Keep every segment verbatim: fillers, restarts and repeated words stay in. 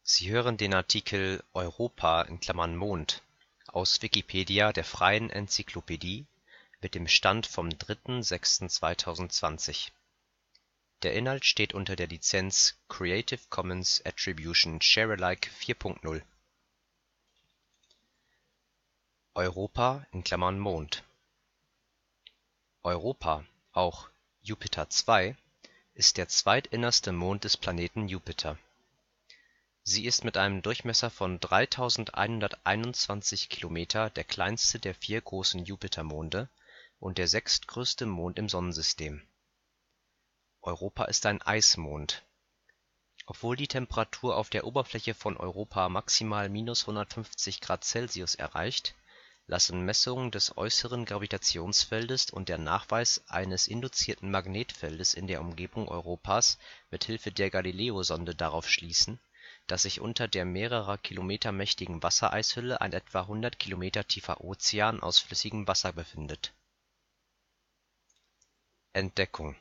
Sie hören den Artikel Europa (Mond), aus Wikipedia, der freien Enzyklopädie. Mit dem Stand vom Der Inhalt steht unter der Lizenz Creative Commons Attribution Share Alike vier Punkt null. Europa (Mond) Europa, auch Jupiter zwei, ist der zweitinnerste Mond des Planeten Jupiter. Sie ist mit einem Durchmesser von dreitausendeinhunderteinundzwanzig Kilometer der kleinste der vier großen Jupitermonde und der sechstgrößte Mond im Sonnensystem. Europa ist ein Eismond. Obwohl die Temperatur auf der Oberfläche von Europa maximal minus hundertfünfzig Grad Celsius erreicht, lassen Messungen des äußeren Gravitationsfeldes und der Nachweis eines induzierten Magnetfeldes in der Umgebung Europas mit Hilfe der Galileo-Sonde darauf schließen, dass sich unter der mehrere Kilometer mächtigen Wassereishülle ein etwa hundert Kilometer tiefer Ozean aus flüssigem Wasser befindet. Entdeckung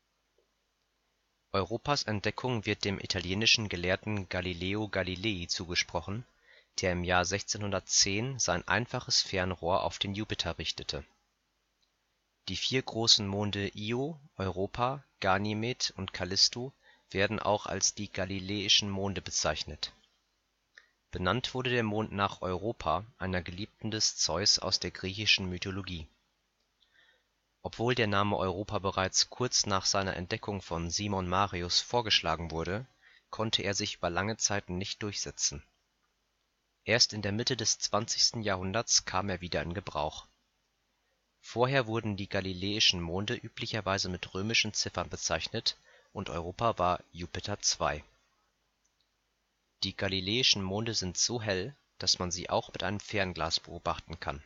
Europas Entdeckung wird dem italienischen Gelehrten Galileo Galilei zugesprochen, der im Jahr sechzehnhundertzehn sein einfaches Fernrohr auf den Jupiter richtete. Die vier großen Monde Io, Europa, Ganymed und Callisto werden auch als die Galileischen Monde bezeichnet. Benannt wurde der Mond nach Europa, einer Geliebten des Zeus aus der griechischen Mythologie. Obwohl der Name Europa bereits kurz nach seiner Entdeckung von Simon Marius vorgeschlagen wurde, konnte er sich über lange Zeit nicht durchsetzen. Erst in der Mitte des zwanzigsten Jahrhunderts kam er wieder in Gebrauch. Vorher wurden die Galileischen Monde üblicherweise mit römischen Ziffern bezeichnet und Europa war Jupiter zwei. Die Galileischen Monde sind so hell, dass man sie auch mit einem Fernglas beobachten kann.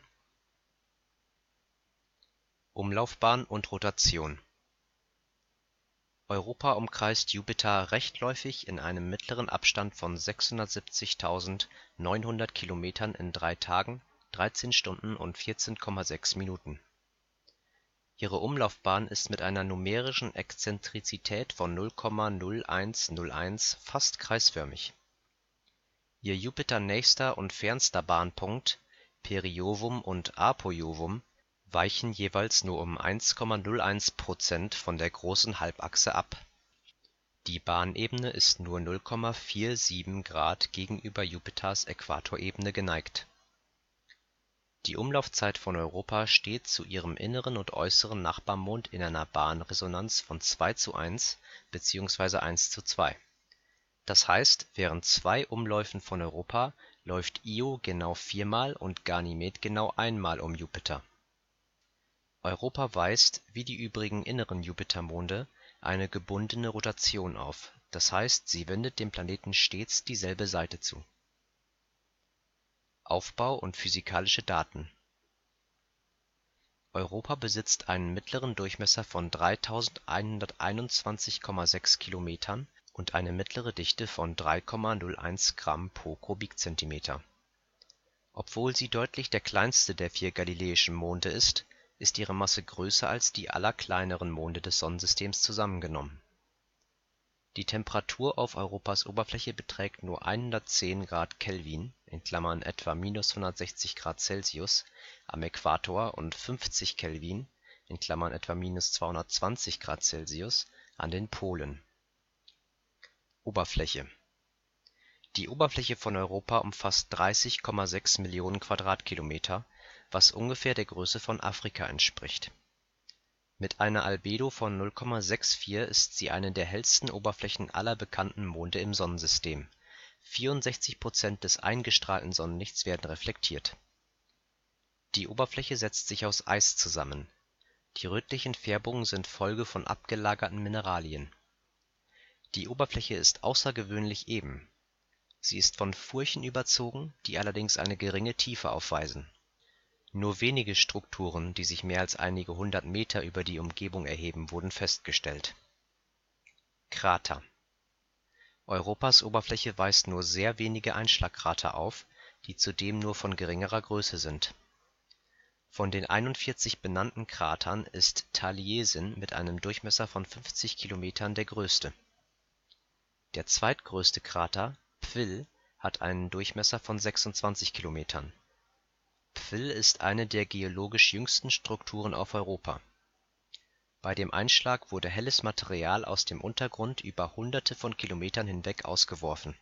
Umlaufbahn und Rotation Europa umkreist Jupiter rechtläufig in einem mittleren Abstand von sechshundertsiebzigtausendneunhundert Kilometern in drei Tagen, dreizehn Stunden und vierzehn Komma sechs Minuten. Ihre Umlaufbahn ist mit einer numerischen Exzentrizität von null Komma null eins null eins fast kreisförmig. Ihr Jupiternächster und fernster Bahnpunkt, Periovum und Apoiovum, weichen jeweils nur um eins Komma null eins Prozent von der großen Halbachse ab. Die Bahnebene ist nur null Komma siebenundvierzig Grad gegenüber Jupiters Äquatorebene geneigt. Die Umlaufzeit von Europa steht zu ihrem inneren und äußeren Nachbarmond in einer Bahnresonanz von zwei zu eins bzw. eins zu zwei. Das heißt, während zwei Umläufen von Europa läuft Io genau viermal und Ganymed genau einmal um Jupiter. Europa weist, wie die übrigen inneren Jupitermonde, eine gebundene Rotation auf, das heißt, sie wendet dem Planeten stets dieselbe Seite zu. Aufbau und physikalische Daten Europa besitzt einen mittleren Durchmesser von dreitausendeinhunderteinundzwanzig Komma sechs Kilometern und eine mittlere Dichte von drei Komma null eins Gramm pro Kubikzentimeter. Obwohl sie deutlich der kleinste der vier Galileischen Monde ist, ist ihre Masse größer als die aller kleineren Monde des Sonnensystems zusammengenommen. Die Temperatur auf Europas Oberfläche beträgt nur hundertzehn Grad Kelvin (etwa minus hundertsechzig Grad Celsius) am Äquator und fünfzig Kelvin (etwa minus zweihundertzwanzig Grad Celsius) an den Polen. Oberfläche Die Oberfläche von Europa umfasst dreißig Komma sechs Millionen Quadratkilometer, was ungefähr der Größe von Afrika entspricht. Mit einer Albedo von null Komma vierundsechzig ist sie eine der hellsten Oberflächen aller bekannten Monde im Sonnensystem. vierundsechzig Prozent des eingestrahlten Sonnenlichts werden reflektiert. Die Oberfläche setzt sich aus Eis zusammen. Die rötlichen Färbungen sind Folge von abgelagerten Mineralien. Die Oberfläche ist außergewöhnlich eben. Sie ist von Furchen überzogen, die allerdings eine geringe Tiefe aufweisen. Nur wenige Strukturen, die sich mehr als einige hundert Meter über die Umgebung erheben, wurden festgestellt. Krater Europas Oberfläche weist nur sehr wenige Einschlagkrater auf, die zudem nur von geringerer Größe sind. Von den einundvierzig benannten Kratern ist Taliesin mit einem Durchmesser von fünfzig Kilometern der größte. Der zweitgrößte Krater, Pfil hat einen Durchmesser von sechsundzwanzig Kilometern. Pfil ist eine der geologisch jüngsten Strukturen auf Europa. Bei dem Einschlag wurde helles Material aus dem Untergrund über Hunderte von Kilometern hinweg ausgeworfen.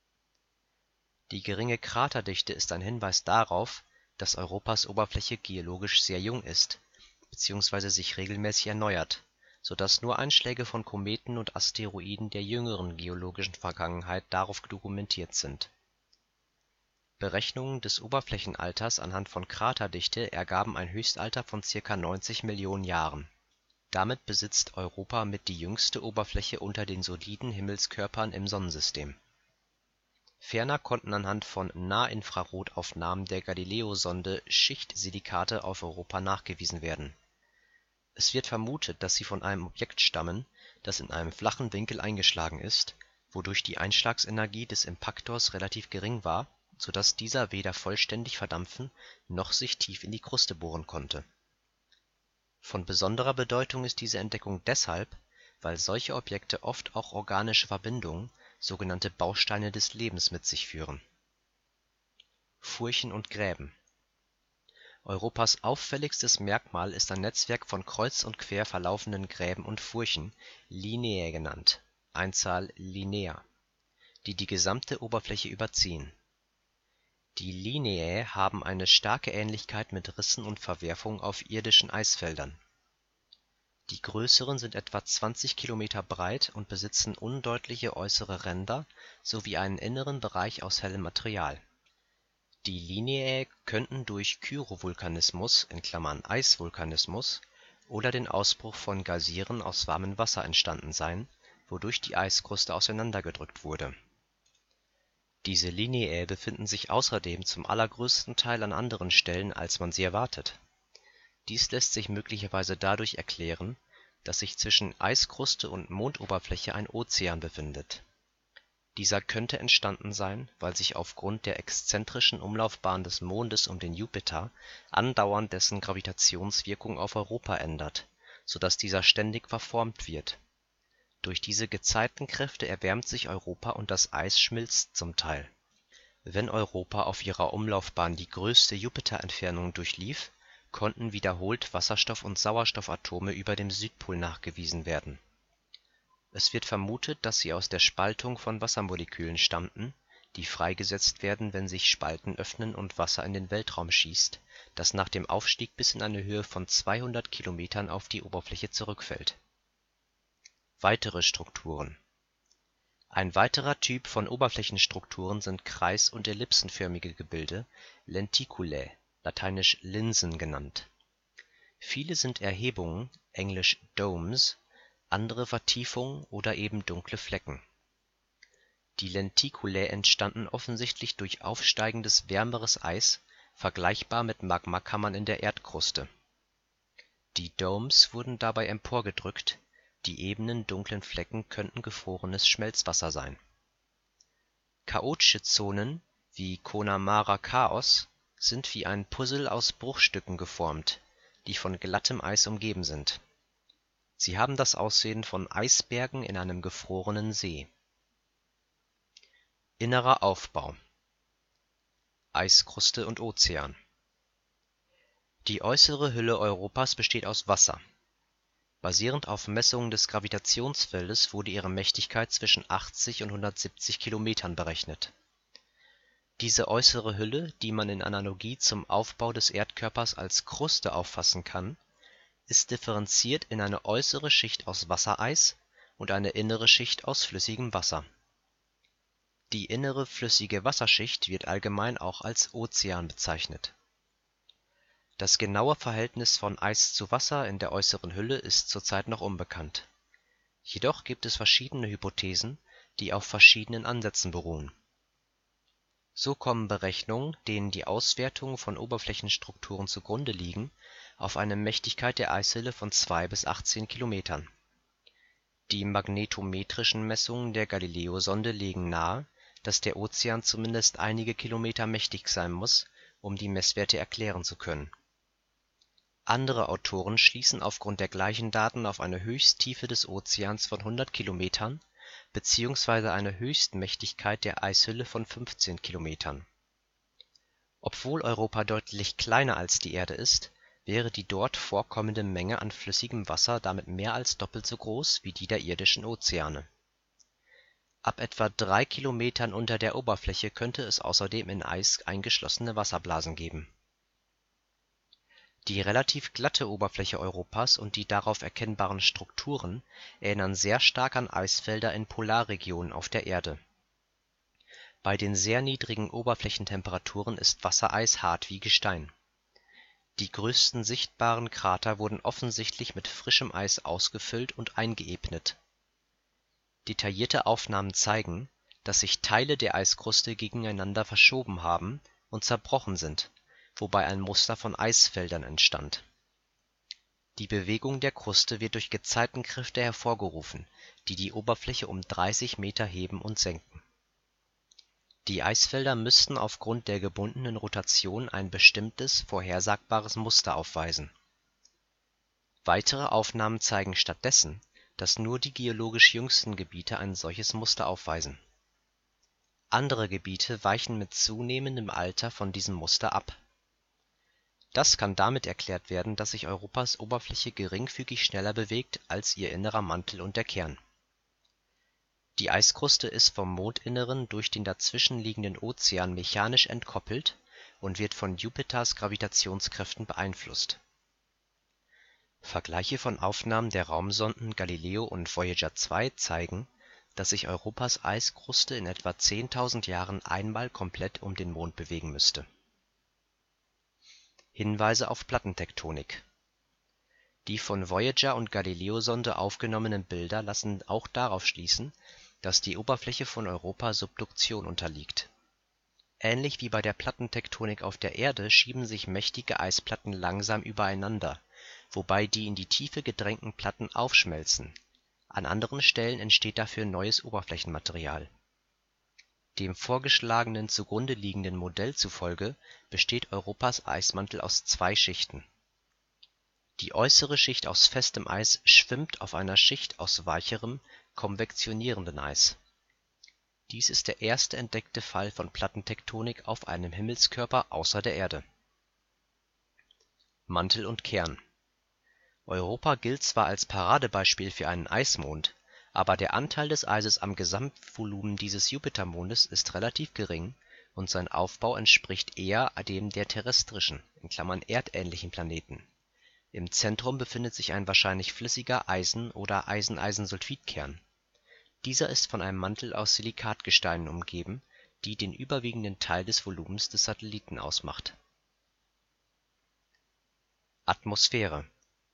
Die geringe Kraterdichte ist ein Hinweis darauf, dass Europas Oberfläche geologisch sehr jung ist bzw. sich regelmäßig erneuert, so dass nur Einschläge von Kometen und Asteroiden der jüngeren geologischen Vergangenheit darauf dokumentiert sind. Berechnungen des Oberflächenalters anhand von Kraterdichte ergaben ein Höchstalter von ca. neunzig Millionen Jahren. Damit besitzt Europa mit die jüngste Oberfläche unter den soliden Himmelskörpern im Sonnensystem. Ferner konnten anhand von Nahinfrarotaufnahmen der Galileo-Sonde Schichtsilikate auf Europa nachgewiesen werden. Es wird vermutet, dass sie von einem Objekt stammen, das in einem flachen Winkel eingeschlagen ist, wodurch die Einschlagsenergie des Impaktors relativ gering war, so dass dieser weder vollständig verdampfen noch sich tief in die Kruste bohren konnte. Von besonderer Bedeutung ist diese Entdeckung deshalb, weil solche Objekte oft auch organische Verbindungen, sogenannte Bausteine des Lebens, mit sich führen. Furchen und Gräben. Europas auffälligstes Merkmal ist ein Netzwerk von kreuz und quer verlaufenden Gräben und Furchen, Lineae genannt (Einzahl linear), die die gesamte Oberfläche überziehen. Die Lineae haben eine starke Ähnlichkeit mit Rissen und Verwerfungen auf irdischen Eisfeldern. Die größeren sind etwa zwanzig Kilometer breit und besitzen undeutliche äußere Ränder sowie einen inneren Bereich aus hellem Material. Die Lineae könnten durch Kyrovulkanismus (Eisvulkanismus) oder den Ausbruch von Geysiren aus warmem Wasser entstanden sein, wodurch die Eiskruste auseinandergedrückt wurde. Diese Lineae befinden sich außerdem zum allergrößten Teil an anderen Stellen, als man sie erwartet. Dies lässt sich möglicherweise dadurch erklären, dass sich zwischen Eiskruste und Mondoberfläche ein Ozean befindet. Dieser könnte entstanden sein, weil sich aufgrund der exzentrischen Umlaufbahn des Mondes um den Jupiter andauernd dessen Gravitationswirkung auf Europa ändert, so dass dieser ständig verformt wird. Durch diese Gezeitenkräfte erwärmt sich Europa und das Eis schmilzt zum Teil. Wenn Europa auf ihrer Umlaufbahn die größte Jupiterentfernung durchlief, konnten wiederholt Wasserstoff und Sauerstoffatome über dem Südpol nachgewiesen werden. Es wird vermutet, dass sie aus der Spaltung von Wassermolekülen stammten, die freigesetzt werden, wenn sich Spalten öffnen und Wasser in den Weltraum schießt, das nach dem Aufstieg bis in eine Höhe von zweihundert Kilometern auf die Oberfläche zurückfällt. Weitere Strukturen. Ein weiterer Typ von Oberflächenstrukturen sind kreis- und ellipsenförmige Gebilde, Lenticulae, lateinisch Linsen genannt. Viele sind Erhebungen (englisch Domes), andere Vertiefungen oder eben dunkle Flecken. Die Lenticulae entstanden offensichtlich durch aufsteigendes wärmeres Eis, vergleichbar mit Magmakammern in der Erdkruste. Die Domes wurden dabei emporgedrückt, die ebenen dunklen Flecken könnten gefrorenes Schmelzwasser sein. Chaotische Zonen wie Connemara Chaos sind wie ein Puzzle aus Bruchstücken geformt, die von glattem Eis umgeben sind. Sie haben das Aussehen von Eisbergen in einem gefrorenen See. Innerer Aufbau: Eiskruste und Ozean. Die äußere Hülle Europas besteht aus Wasser. Basierend auf Messungen des Gravitationsfeldes wurde ihre Mächtigkeit zwischen achtzig und hundertsiebzig Kilometern berechnet. Diese äußere Hülle, die man in Analogie zum Aufbau des Erdkörpers als Kruste auffassen kann, ist differenziert in eine äußere Schicht aus Wassereis und eine innere Schicht aus flüssigem Wasser. Die innere flüssige Wasserschicht wird allgemein auch als Ozean bezeichnet. Das genaue Verhältnis von Eis zu Wasser in der äußeren Hülle ist zurzeit noch unbekannt. Jedoch gibt es verschiedene Hypothesen, die auf verschiedenen Ansätzen beruhen. So kommen Berechnungen, denen die Auswertungen von Oberflächenstrukturen zugrunde liegen, auf eine Mächtigkeit der Eishülle von zwei bis achtzehn Kilometern. Die magnetometrischen Messungen der Galileo-Sonde legen nahe, dass der Ozean zumindest einige Kilometer mächtig sein muss, um die Messwerte erklären zu können. Andere Autoren schließen aufgrund der gleichen Daten auf eine Höchsttiefe des Ozeans von hundert Kilometern, beziehungsweise eine Höchstmächtigkeit der Eishülle von fünfzehn Kilometern. Obwohl Europa deutlich kleiner als die Erde ist, wäre die dort vorkommende Menge an flüssigem Wasser damit mehr als doppelt so groß wie die der irdischen Ozeane. Ab etwa drei Kilometern unter der Oberfläche könnte es außerdem in Eis eingeschlossene Wasserblasen geben. Die relativ glatte Oberfläche Europas und die darauf erkennbaren Strukturen erinnern sehr stark an Eisfelder in Polarregionen auf der Erde. Bei den sehr niedrigen Oberflächentemperaturen ist Wassereis hart wie Gestein. Die größten sichtbaren Krater wurden offensichtlich mit frischem Eis ausgefüllt und eingeebnet. Detaillierte Aufnahmen zeigen, dass sich Teile der Eiskruste gegeneinander verschoben haben und zerbrochen sind, wobei ein Muster von Eisfeldern entstand. Die Bewegung der Kruste wird durch Gezeitenkräfte hervorgerufen, die die Oberfläche um dreißig Meter heben und senken. Die Eisfelder müssten aufgrund der gebundenen Rotation ein bestimmtes, vorhersagbares Muster aufweisen. Weitere Aufnahmen zeigen stattdessen, dass nur die geologisch jüngsten Gebiete ein solches Muster aufweisen. Andere Gebiete weichen mit zunehmendem Alter von diesem Muster ab. Das kann damit erklärt werden, dass sich Europas Oberfläche geringfügig schneller bewegt als ihr innerer Mantel und der Kern. Die Eiskruste ist vom Mondinneren durch den dazwischen liegenden Ozean mechanisch entkoppelt und wird von Jupiters Gravitationskräften beeinflusst. Vergleiche von Aufnahmen der Raumsonden Galileo und Voyager zwei zeigen, dass sich Europas Eiskruste in etwa zehntausend Jahren einmal komplett um den Mond bewegen müsste. Hinweise auf Plattentektonik. Die von Voyager und Galileo-Sonde aufgenommenen Bilder lassen auch darauf schließen, dass die Oberfläche von Europa Subduktion unterliegt. Ähnlich wie bei der Plattentektonik auf der Erde schieben sich mächtige Eisplatten langsam übereinander, wobei die in die Tiefe gedrängten Platten aufschmelzen. An anderen Stellen entsteht dafür neues Oberflächenmaterial. Dem vorgeschlagenen zugrunde liegenden Modell zufolge besteht Europas Eismantel aus zwei Schichten. Die äußere Schicht aus festem Eis schwimmt auf einer Schicht aus weicherem, konvektionierendem Eis. Dies ist der erste entdeckte Fall von Plattentektonik auf einem Himmelskörper außer der Erde. Mantel und Kern. Europa gilt zwar als Paradebeispiel für einen Eismond, aber der Anteil des Eises am Gesamtvolumen dieses Jupitermondes ist relativ gering und sein Aufbau entspricht eher dem der terrestrischen (erdähnlichen) Planeten. Im Zentrum befindet sich ein wahrscheinlich flüssiger Eisen - oder Eisen-Eisensulfidkern. Dieser ist von einem Mantel aus Silikatgesteinen umgeben, die den überwiegenden Teil des Volumens des Satelliten ausmacht. Atmosphäre.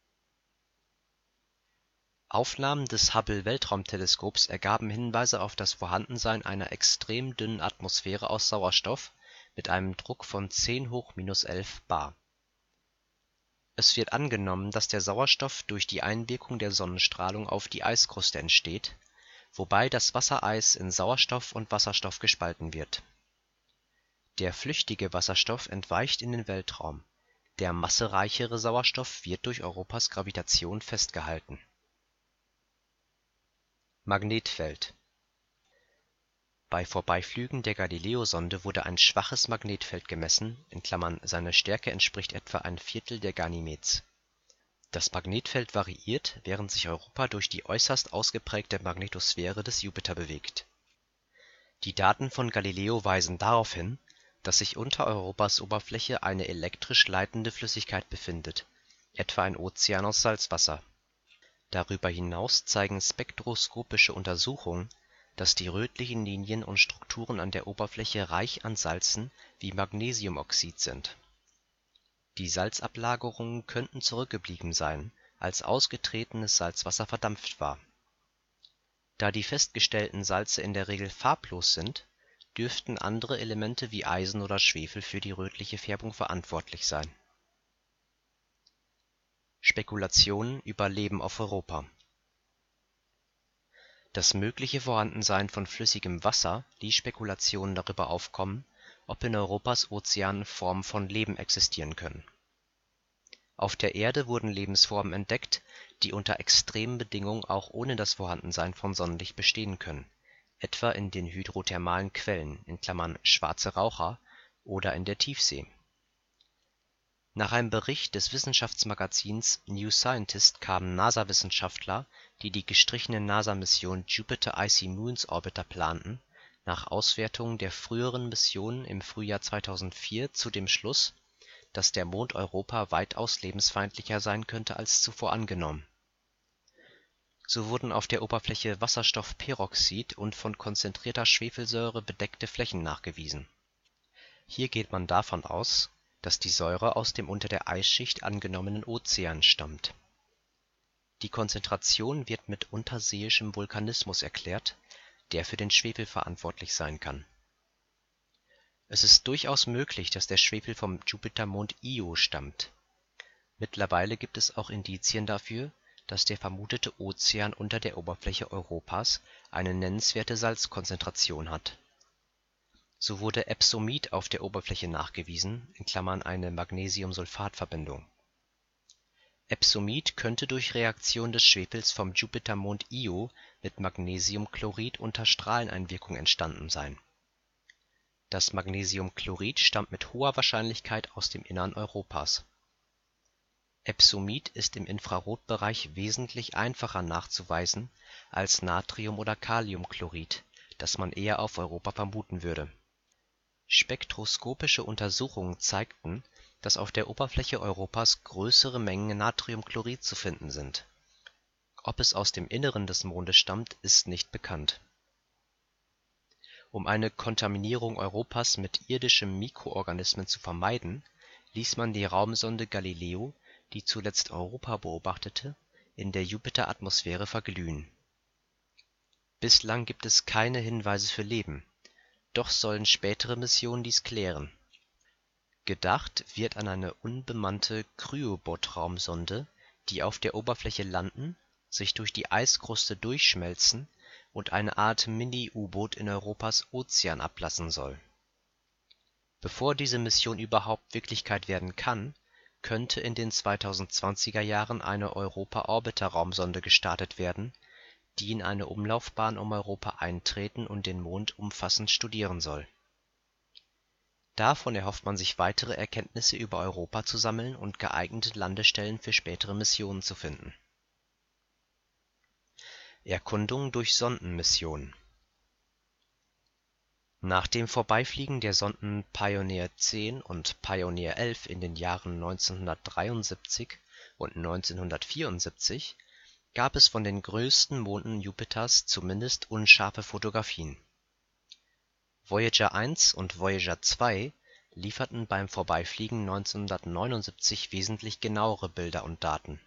Aufnahmen des Hubble-Weltraumteleskops ergaben Hinweise auf das Vorhandensein einer extrem dünnen Atmosphäre aus Sauerstoff mit einem Druck von zehn hoch minus elf bar. Es wird angenommen, dass der Sauerstoff durch die Einwirkung der Sonnenstrahlung auf die Eiskruste entsteht, wobei das Wassereis in Sauerstoff und Wasserstoff gespalten wird. Der flüchtige Wasserstoff entweicht in den Weltraum, der massereichere Sauerstoff wird durch Europas Gravitation festgehalten. Magnetfeld. Bei Vorbeiflügen der Galileo-Sonde wurde ein schwaches Magnetfeld gemessen (seine Stärke entspricht etwa ein Viertel der Ganymeds). Das Magnetfeld variiert, während sich Europa durch die äußerst ausgeprägte Magnetosphäre des Jupiter bewegt. Die Daten von Galileo weisen darauf hin, dass sich unter Europas Oberfläche eine elektrisch leitende Flüssigkeit befindet, etwa ein Ozean aus Salzwasser. Darüber hinaus zeigen spektroskopische Untersuchungen, dass die rötlichen Linien und Strukturen an der Oberfläche reich an Salzen wie Magnesiumoxid sind. Die Salzablagerungen könnten zurückgeblieben sein, als ausgetretenes Salzwasser verdampft war. Da die festgestellten Salze in der Regel farblos sind, dürften andere Elemente wie Eisen oder Schwefel für die rötliche Färbung verantwortlich sein. Spekulationen über Leben auf Europa. Das mögliche Vorhandensein von flüssigem Wasser ließ Spekulationen darüber aufkommen, ob in Europas Ozeanen Formen von Leben existieren können. Auf der Erde wurden Lebensformen entdeckt, die unter extremen Bedingungen auch ohne das Vorhandensein von Sonnenlicht bestehen können, etwa in den hydrothermalen Quellen (Schwarze Raucher) oder in der Tiefsee. Nach einem Bericht des Wissenschaftsmagazins New Scientist kamen NASA-Wissenschaftler, die die gestrichene NASA-Mission Jupiter Icy Moons Orbiter planten, nach Auswertung der früheren Missionen im Frühjahr zweitausendvier zu dem Schluss, dass der Mond Europa weitaus lebensfeindlicher sein könnte als zuvor angenommen. So wurden auf der Oberfläche Wasserstoffperoxid und von konzentrierter Schwefelsäure bedeckte Flächen nachgewiesen. Hier geht man davon aus, dass die Säure aus dem unter der Eisschicht angenommenen Ozean stammt. Die Konzentration wird mit unterseeischem Vulkanismus erklärt, der für den Schwefel verantwortlich sein kann. Es ist durchaus möglich, dass der Schwefel vom Jupitermond Io stammt. Mittlerweile gibt es auch Indizien dafür, dass der vermutete Ozean unter der Oberfläche Europas eine nennenswerte Salzkonzentration hat. So wurde Epsomit auf der Oberfläche nachgewiesen (eine Magnesiumsulfat-Verbindung). Epsomit könnte durch Reaktion des Schwefels vom Jupitermond Io mit Magnesiumchlorid unter Strahleneinwirkung entstanden sein. Das Magnesiumchlorid stammt mit hoher Wahrscheinlichkeit aus dem Innern Europas. Epsomit ist im Infrarotbereich wesentlich einfacher nachzuweisen als Natrium oder Kaliumchlorid, das man eher auf Europa vermuten würde. Spektroskopische Untersuchungen zeigten, dass auf der Oberfläche Europas größere Mengen Natriumchlorid zu finden sind. Ob es aus dem Inneren des Mondes stammt, ist nicht bekannt. Um eine Kontaminierung Europas mit irdischen Mikroorganismen zu vermeiden, ließ man die Raumsonde Galileo, die zuletzt Europa beobachtete, in der Jupiteratmosphäre verglühen. Bislang gibt es keine Hinweise für Leben, doch sollen spätere Missionen dies klären. Gedacht wird an eine unbemannte Kryobot-Raumsonde, die auf der Oberfläche landen, sich durch die Eiskruste durchschmelzen und eine Art Mini-U-Boot in Europas Ozean ablassen soll. Bevor diese Mission überhaupt Wirklichkeit werden kann, könnte in den zweitausendzwanziger Jahren eine Europa-Orbiter-Raumsonde gestartet werden, die in eine Umlaufbahn um Europa eintreten und den Mond umfassend studieren soll. Davon erhofft man sich weitere Erkenntnisse über Europa zu sammeln und geeignete Landestellen für spätere Missionen zu finden. Erkundung durch Sondenmissionen. Nach dem Vorbeifliegen der Sonden Pioneer zehn und Pioneer elf in den Jahren neunzehnhundertdreiundsiebzig und neunzehnhundertvierundsiebzig gab es von den größten Monden Jupiters zumindest unscharfe Fotografien. Voyager eins und Voyager zwei lieferten beim Vorbeifliegen neunzehnhundertneunundsiebzig wesentlich genauere Bilder und Daten.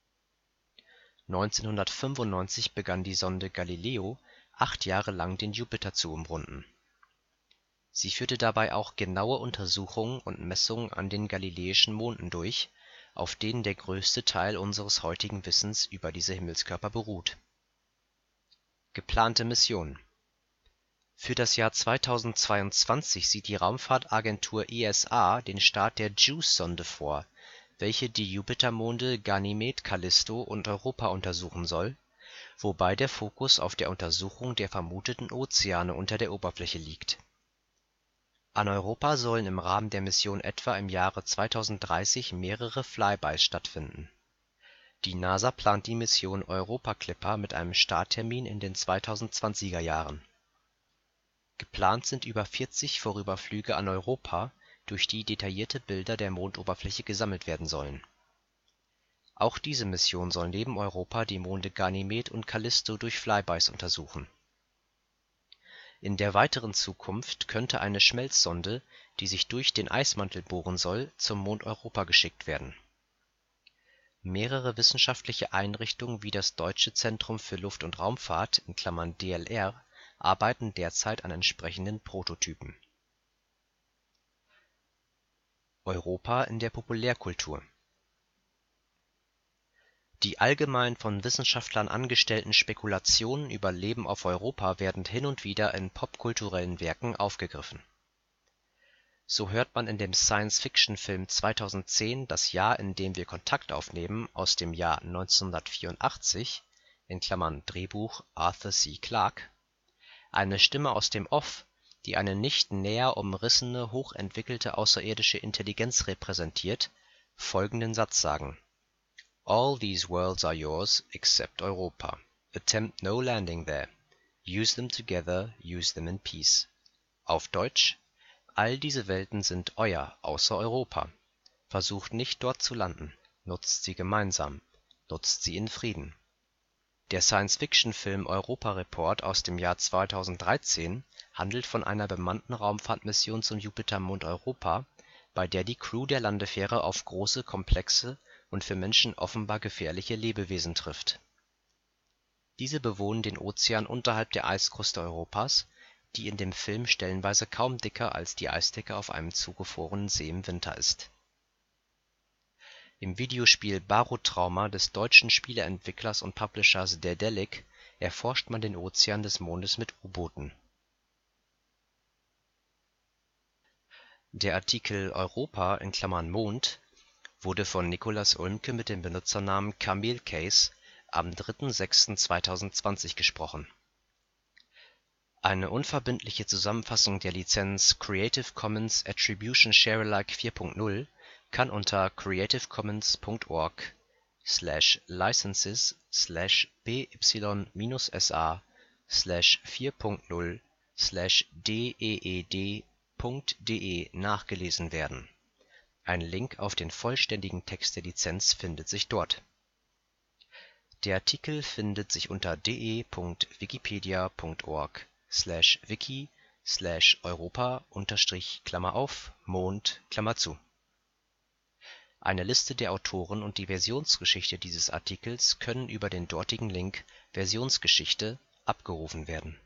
neunzehnhundertfünfundneunzig begann die Sonde Galileo acht Jahre lang den Jupiter zu umrunden. Sie führte dabei auch genaue Untersuchungen und Messungen an den galileischen Monden durch, auf denen der größte Teil unseres heutigen Wissens über diese Himmelskörper beruht. Geplante Mission. Für das Jahr zweitausendzweiundzwanzig sieht die Raumfahrtagentur E S A den Start der JUICE-Sonde vor, welche die Jupitermonde Ganymed, Callisto und Europa untersuchen soll, wobei der Fokus auf der Untersuchung der vermuteten Ozeane unter der Oberfläche liegt. An Europa sollen im Rahmen der Mission etwa im Jahre zweitausenddreißig mehrere Flybys stattfinden. Die NASA plant die Mission Europa Clipper mit einem Starttermin in den zweitausendzwanziger Jahren. Geplant sind über vierzig Vorüberflüge an Europa, durch die detaillierte Bilder der Mondoberfläche gesammelt werden sollen. Auch diese Mission soll neben Europa die Monde Ganymed und Callisto durch Flybys untersuchen. In der weiteren Zukunft könnte eine Schmelzsonde, die sich durch den Eismantel bohren soll, zum Mond Europa geschickt werden. Mehrere wissenschaftliche Einrichtungen wie das Deutsche Zentrum für Luft- und Raumfahrt (D L R) arbeiten derzeit an entsprechenden Prototypen. Europa in der Populärkultur. Die allgemein von Wissenschaftlern angestellten Spekulationen über Leben auf Europa werden hin und wieder in popkulturellen Werken aufgegriffen. So hört man in dem Science-Fiction-Film zweitausendzehn Das Jahr, in dem wir Kontakt aufnehmen aus dem Jahr neunzehnhundertvierundachtzig (Drehbuch Arthur C. Clarke) eine Stimme aus dem Off, die eine nicht näher umrissene hochentwickelte außerirdische Intelligenz repräsentiert, folgenden Satz sagen: All these worlds are yours except Europa. Attempt no landing there. Use them together, use them in peace. Auf Deutsch: All diese Welten sind euer außer Europa. Versucht nicht dort zu landen, nutzt sie gemeinsam, nutzt sie in Frieden. Der Science-Fiction-Film Europa-Report aus dem Jahr zweitausenddreizehn handelt von einer bemannten Raumfahrtmission zum Jupitermond Europa, bei der die Crew der Landefähre auf große, komplexe und für Menschen offenbar gefährliche Lebewesen trifft. Diese bewohnen den Ozean unterhalb der Eiskruste Europas, die in dem Film stellenweise kaum dicker als die Eisdecke auf einem zugefrorenen See im Winter ist. Im Videospiel Barotrauma des deutschen Spieleentwicklers und Publishers Daedalic erforscht man den Ozean des Mondes mit U-Booten. Der Artikel Europa (Mond) wurde von Nikolaus Ulmke mit dem Benutzernamen Kamelcase am dritter sechster zweitausendzwanzig gesprochen. Eine unverbindliche Zusammenfassung der Lizenz Creative Commons Attribution Share Alike vier Punkt null kann unter creative commons punkt org slash licenses slash B Y S A slash vier Punkt null slash D E E D Punkt D E nachgelesen werden. Ein Link auf den vollständigen Text der Lizenz findet sich dort. Der Artikel findet sich unter de Punkt wikipedia Punkt org slash wiki slash europa unterstrich Klammer auf Mond Klammer zu. Eine Liste der Autoren und die Versionsgeschichte dieses Artikels können über den dortigen Link Versionsgeschichte abgerufen werden